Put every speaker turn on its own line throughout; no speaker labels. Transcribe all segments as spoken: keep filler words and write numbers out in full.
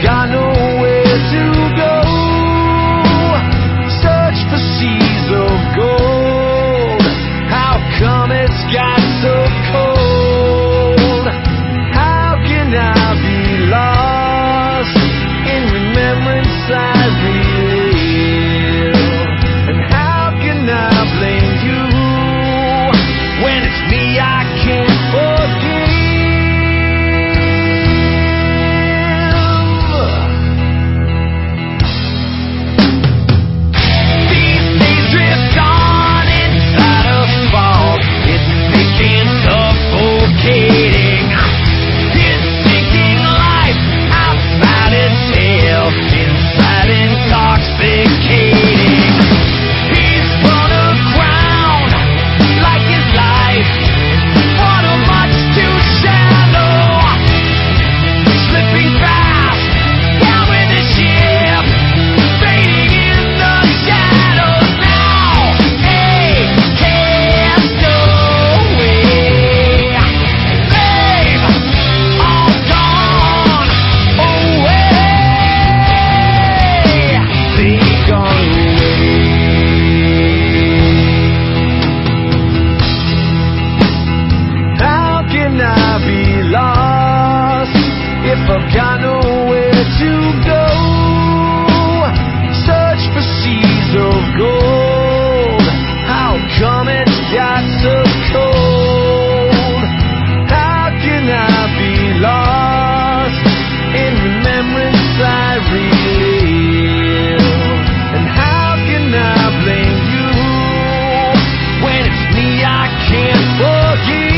I've got nowhere to go, search for seas of gold. How come it's got so cold? How can I be lost in remembrance I relive? And how can I blame you when it's me I can't forgive? I've got nowhere to go, search for seas of gold. How come it's got so cold? How can I be lost in remembrance I relive? And how can I blame you when it's me I can't forgive?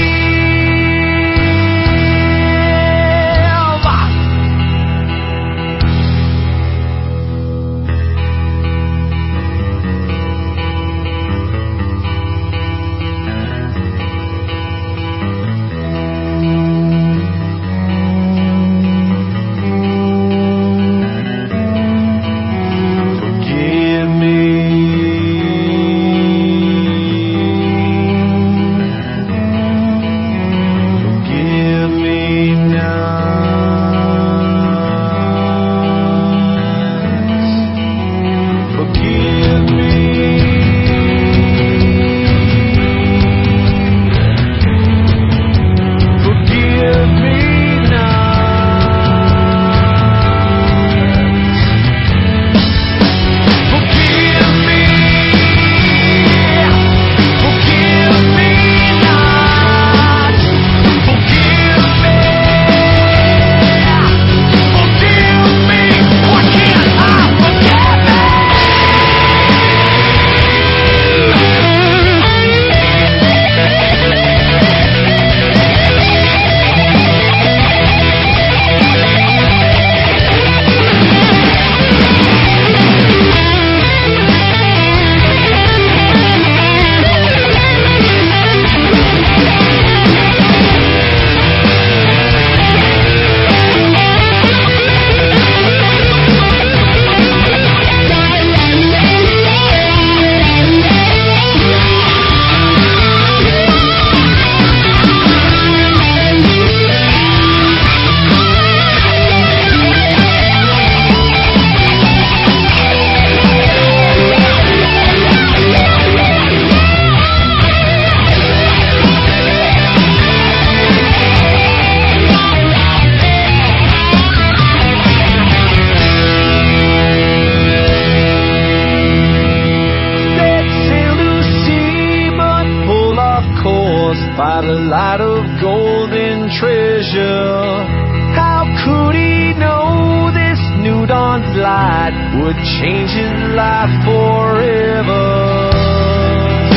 By the light of golden treasure, how could he know this new dawn's light would change his life forever?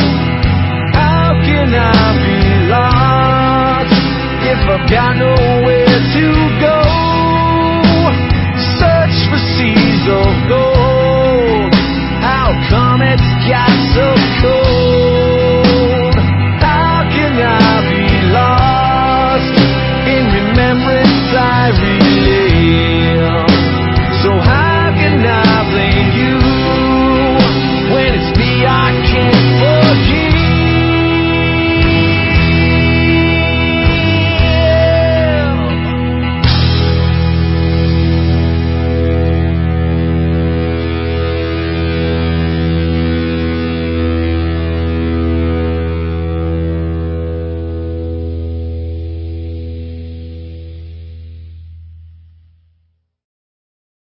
How can I be lost if I've got nowhere